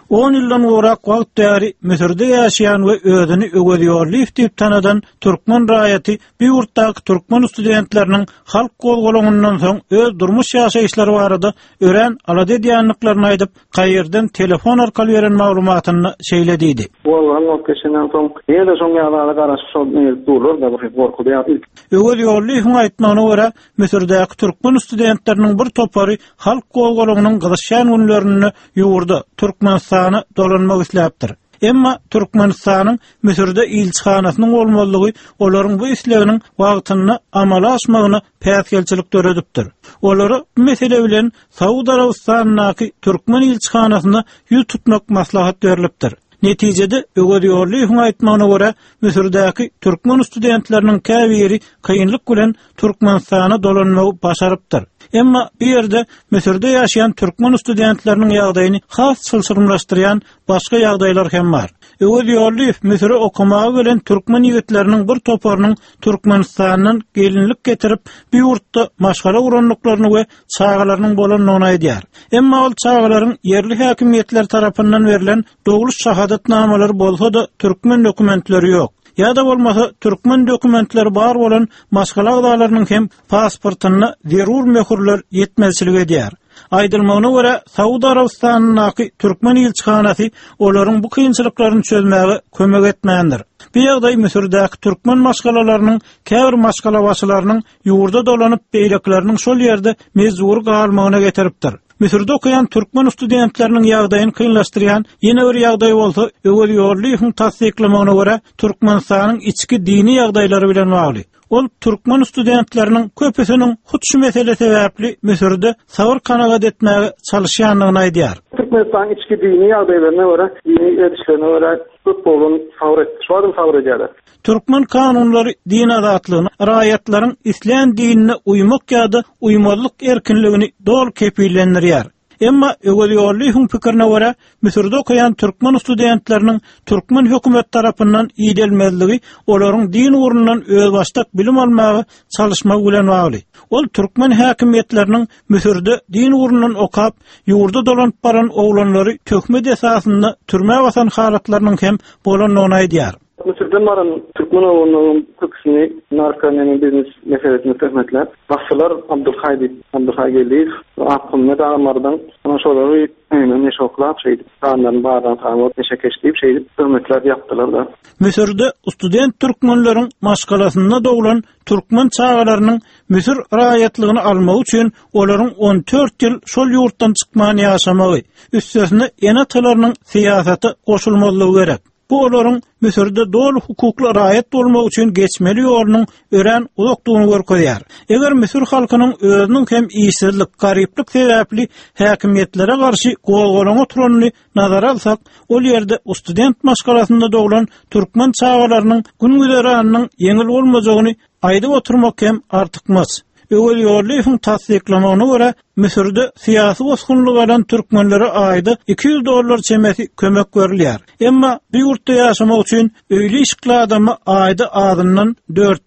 10 ýyldan gorak wagt däri Misirde ýaşaýan we özüni ögediýärlik diýip tanadan türkmen raýaty bir ýurtdaky türkmen studentleriniň halk golgolundan soň öz durmuş ýaşaýyşlary barada ören alady edýänliklaryny aýdyp, gaýerden telefon arkaly beren maglumatyny şeýlediydi. Wallahi o keşenden soň ýa-da şoň ýagdaýlara garaşyp durur da bir gorkudy ýa-da. Ögediýärlik aýtmagyna görä Misirdäki türkmen studentleriniň bir topary halk golgolunyň gyzykşan günlerini ýurda Türkmenistany dolanmak isläpdir. Emma Türkmenistanyň Misirde ilçihanasynyň bolmalygy olaryň bu isleginiň wagtyny amala aşmagyna päsgelçilik töredipdir. Olary bu mesele bilen Saudy Arabistanyňky Türkmen ilçihanasyna ýüz tutmak maslahat berilipdir. Netijede ögediýärlik aýtmagyna görä Misirdäki türkmen studentleriniň käbiri kynlyk bilen Türkmenistana dolanmagy başarypdyr. Emma bir ýerde Misirde ýaşaýan türkmen studentleriniň ýagdaýyny has sylsyrmlaşdyrýan başga ýagdaýlar hem bar. Ögediýärlik Misire okumagy bilen türkmen ýigitleriniň bir toparynyň Türkmenistanyň gelinlik getirip bir ýurtda maşgala uranlyklaryny we çağalarynyň bolanyny aýdýar. Emma ol çağalaryň yerli häkimiýetler tarapyndan berilen dogry şahadatnamalary bolsa-da türkmen dokumentleri ýok. Ya da bolmasa türkmen dokumentleri bar bolan maşgala agdalarynyň hem pasportyny zerur möhürler ýetmezçiligi edýär. Aýdylmagyna görä Saudy Arabistanyňky türkmen ilçihanasy olaryň bu kynçylyklaryny çözmäge kömek etmändir. Bu ýagdaý Misirdäki türkmen maşgalalarynyň käbir maşgala başlarynyň ýurda dolanyp beýlekleriniň şol ýerde mezur galmagyna getiripdir. Misirde okuyan türkmen studentleriniň ýagdaýyny kynlaşdyrýan ýene bir ýagdaý bolsa, ögediýärligiň tasdiklamagyna görä Türkmenistanyň içki dini ýagdaýlary bilen bagly. Ol türkmen studentleriniň köpüsiniň hut şu mesele sebäpli Misirde sabır kanagat etmäge çalışýanlygyny aýdýar. Türkmenistanyň içki dini ýagdaýlaryna görä, dini edişlerine görä köp bolan favor edýärler. Türkmen kanunlary din azatlygyny, raýatlaryň islam dinine uymak ýa-da uýmalyk erkinligini dol kepillendirýär. Emma ögediýärligiň pikirine görä Misirde okuyan türkmen studentleriniň türkmen hökümet tarapyndan iýdelmezligi olaryň din urundan özbaşdak bilim almagy çalışmagy bilen bagly. Ol türkmen häkimiýetleriniň Misirde din urundan okap ýurda dolanyp baran oglanlary töhmet esasynda türme basan halatlarynyň hem bolanyny aýdýar. Mısır'dan varan Türkmen oğlunun köküsünü narkomanın biznes meselesine töhmetler. Başçılar Abdülhaygeliyiz ve Akkummet ağalardan ona şoları neşe okulap sağından bağdan sağından neşe keşleyip töhmetler yaptılar da. Mısır'da student Türkmenlerin maşgalasında doğulan Türkmen çağalarının Mısır raýatlygyny almak üçin olaryň 14 ýyl şol ýurtdan çykmagy ýaşamagy, üstesine ýene tylarynyň siýasaty goşulmalygy gerek. Bu olaryň Misirde dol hukukly raýat bolmak üçin geçmeli ýolunyň ören uzakdygyny görkezýär. Eger Misir halkynyň özüniň hem iýsizlik, garyplyk sebäpli häkimiýetlere garşy golgolany oturanyny nazara alsak, ol ýerde student maşgalasynda doglan türkmen çağalarynyň gün-güzeranynyň ýeňil bolmajagyny aýdyp oturmak hem artykmaz. Ögediýärligiň tasdiklamagyna görä Misirde siýasy bosgunlygy alan türkmenlere aýda $200 çemesi kömek berilýär. Emma bir ýurtda ýaşamak üçin öýle işikli adama aýda azyndan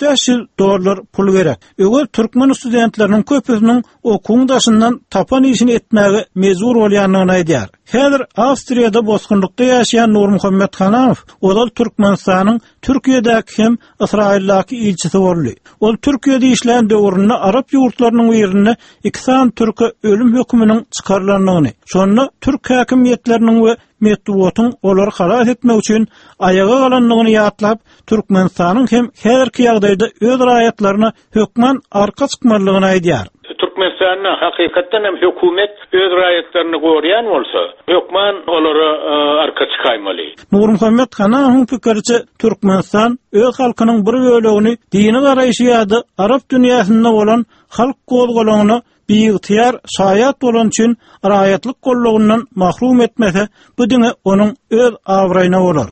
$400 pul gerek. Öger türkmen studentleriniň köpüsiniň okuň daşyndan tapan işini etmäge mezur bolýanlygyny aýdýar. Häzir Awstriýada bosgunlykda ýaşaýan Nur Muhammed Hanaw, ol Türkmenistanyň Türkiýedäki hem Israildaky ilçisi boldy. Ol Türkiýede işlän döwründe Arap ýurtlarynyň birinde 2 san türk ölüm hökmüniň çykarlanmagyny, şonu türk häkimiýetleriniň we metbuatyň olary halas etmek üçin ayaga galanlygyny ýatlap, Türkmenistanyň hem häzirki ýagdaýda öz raýatlaryna hökmen arka çykmalygyny aýdýar. Türkmenistanyň hakykatdan hem hökümet öz raýatlaryny gorýan bolsa, hökmen olary arka çykaýmaly. Nur Muhammed Hanawyň pikiriçe Türkmenistan öz halkynyň bir bölegini dini garaýşy ýa-da Arap dünýäsinde bolan halk golgolanyny biýiktiyar şaýat bolan üçin raýatlyk gollugyndan mahrum etmese, bu diňe onuň öz awraýyna bolar.